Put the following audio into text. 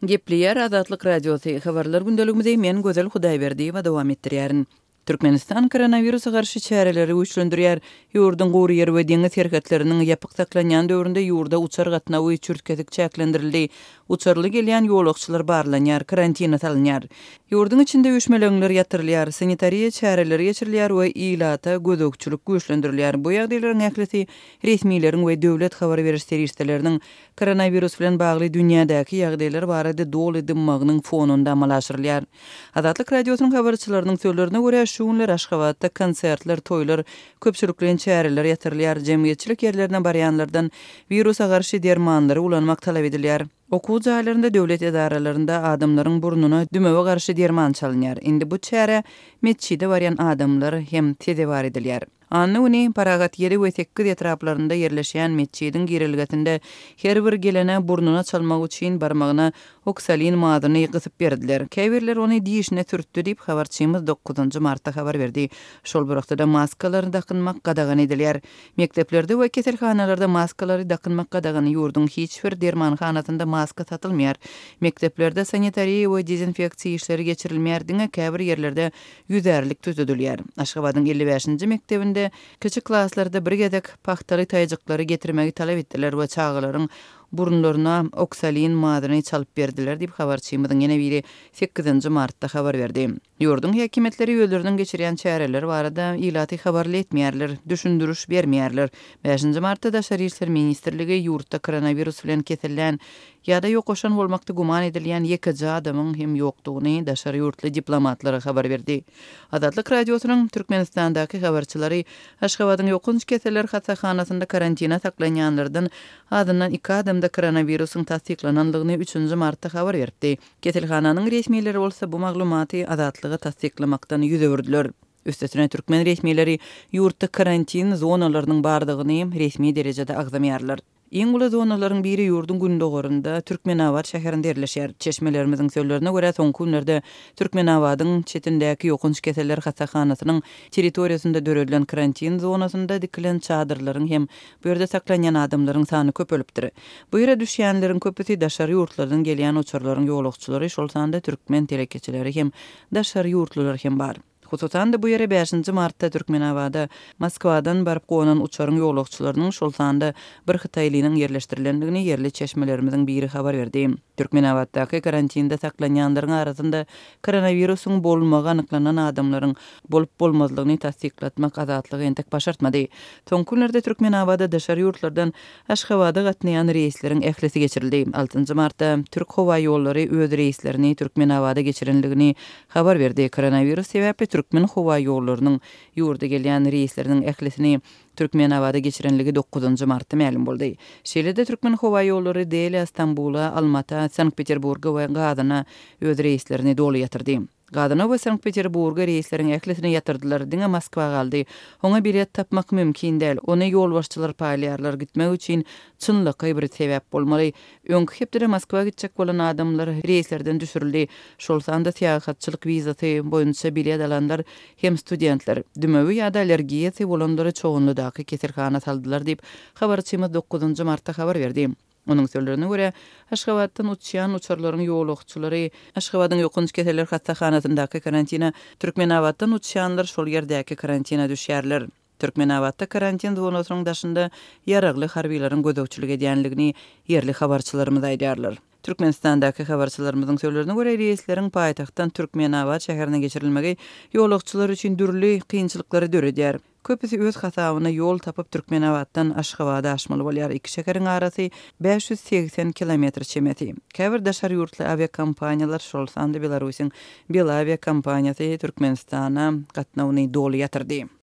Gepleyer Azatlyk Radiosu habarlar gündeligimizde men Gözel Hudaýberdi we dowam etdirýärin. Türkmenistan koronawirusa garşy çäreleri güýçlendirýär. Ýurdun gowy ýeri we deňiz herketleriniň ýapyk saklanýan döwründe ýurda uçar gatnawy çürtkedik çäklendirildi. Uçarly gelýän ýolagçylar barlanýar, karantina salynýar. Ýurdun içinde üýtmeler ýatyrylýar, sanitariýa çäreleri geçirilýär we ilata gözükçülük güýçlendirilýär. Bu ýagdaýlaryň ählisi resmiýetlerin we döwlet habar beriş serwisleriniň koronavirus bilen bagly dünýädäki ýagdaýlar barada dol edinmeginiň fonunda amalaşdyrylýar. Azatlyk radiosynyň habarçylarynyň sözlerine görä şu günler Aşgabatda konsertler, toýlar, köpçüliklen çäreler ýatyrylýar, jemgyýetçilik ýerlerine barýanlardan virusa garşy dermanlary ulanmak talap edilýär. Okuw jaýlarynda döwlet edaralarynda adamlaryň burnuna dümewe garşy derman çalynýar. Indi bu çäre meçhide barýan adamlar hem teze bar edilýär. Anny paragat ýeri we tekki etraplarynda ýerleşýän meçhidin girilgetinde her bir gelene burnuna çalmak üçin barmagyna oksalin madyny gysyp berdiler. Käbirler ony diýişine türtdi diýip habarçymyz 9-njy martda habar berdi. Şol wagtda maskalary dakynmak gadagan edilýär. Mekteplerde we keselhanalarda maskalary dakynmak gadagany ýurdun hiç bir dermanhanasynda maska satylmýar. Mekteplerde sanitariýa we dezinfeksiýa işleri geçirilmýär diňe käbir ýerlerde ýüzärlik tüzedilýär. Aşgabatyň 55-nji mektebinde küçük klaslarda bir gedek paxtaly taýjyklary getirmegi talap etdiler we çağalaryň burunlaryna oksalin madyny çalyp berdiler diýip habarçymyzyň ýene biri 8-nji martda habar berdi. Ýurdun häkimetleri ýöllerinden geçirýän çäreler barada ilaty habarly etmeýärler, düşündürüş bermeýärler. 5-nji martda Daşary işler ministrligi ýurtda koronavirus bilen kesilýän ýa-da ýokaşan bolmakda guman edilýän ýeki adamyň hem ýokdugyny Daşary ýurtly diplomatlary habar berdi. Azatlyk radiosynyň Türkmenistandaky habarçylary Aşgabatyň ýokunç keseler hastahanasynda karantina saklanýanlardan adından 2 adamda koronavirusyň tasdiklananlygyny 3-nji martda habar berdi. Keselhananyň resmiýetleri bolsa bu maglumaty azatlygy tasdiklamakdan ýüze berdiler. Üstesine Türkmen resmiýetleri ýurtda karantin zonalarynyň bardygyny resmi derejede agzamýarlar. Iň uly zonalaryň biri ýurdun gündogorunda Türkmenawad şäherinde ýerleşýär. Çeşmelerimiziň sözlerine görä soňky günlerde Türkmenawadyň çetindäki ýokunç keseler hasahanasynyň territoriýasynda döredilen karantin zonasynda dikilen çadyrlaryň hem bu ýerde saklanýan adamlaryň sany köpelipdir. Bu ýere düşýänleriň köpüsi Daşary ýurtlarydan gelýän uçarlaryň ýolagçylary, şol sanda türkmen telekeçileri hem Daşary ýurtlular hem bar. Hususan da bu ýere 5-nji martda Türkmenawada Moskwadan barıp gonan uçaryň ýolagçylarynyň şol sanda bir Hytaýlynyň ýerleşdirilendigini ýerli çeşmelerimiziň biri habar berdi. Türkmenawatdaky karantinda saklanýanlaryň arasynda koronavirusyň bolmagy anyklanan adamlaryň bolup bolmazlygyny tasdiklatmak azatlygy entek başartmady. Soňky günlerde Türkmenawada Daşary ýurtlardan Aşgabada gatnaýan reýsleriň ählisi geçirildi. 6-njy martda Türk Howa ýollary öz reýslerini Türkmenawada geçirenligini habar berdi. Koronavirus sebäpli Türkmen Howa ýollarynyň ýurda gelýän reýsleriniň ählisini Türkmenawada geçirenligi 9-njy martda ma'lum boldy. Şeýlede Türkmen Howa ýollary Deli, Istanbula, Almata, Sankt-Peterburga we Gadana öz reýslerini doly ýatyrdy. Gadana we Sankt-Peterburga reýslerini ählisini ýatyrdylar, diňe Moskwa galdy. Oňa bilet tapmak mümkin däl. Ony ýol başçylar paýlaýarlar, gitmek üçin çynlyky bir sebäp bolmaly. Öňkü hepde Moskwa gitjek bolan adamlar reýslerden düşürildi. Şol sanda seýahatçylyk wizasy boýunça bilet alanlar hem studentler dümewi ýa-da allergiýasy bolanlary çoğunludaky keselhana saldylar diýip habarçymyz 9-njy martda habar berdi. Onun sözlerine göre Aşgabatdan uçýan uçarlaryň ýolagçylary Aşgabatyň ýokunç keseler hastahanasyndaky karantina Türkmenawatdan uçýanlar şol ýerdäki karantina düşýärler. Türkmenawatda karantin zonasynyň daşynda ýaragly harbiýlaryň gözegçilik edýänligini ýerli habarçylarymyz aýdýarlar. Türkmenistandaky habarçylarymyzyň sözlerine göre reýsleriň paýtagtdan Türkmenawad şäherine geçirilmegi ýolagçylar üçin dürli kynçylyklary döredýär. Köpüsi öz hasabyna ýol tapyp Türkmenawatdan Aşgabada aşmaly bolýar. Iki şäheriň arasy 580 kilometr çemeti. Käbir Daşary ýurtly aviakompaniýalar şol sanda Belarusyň Belavia kompaniýasy Türkmenistana gatnawyny doly ýatyrdy.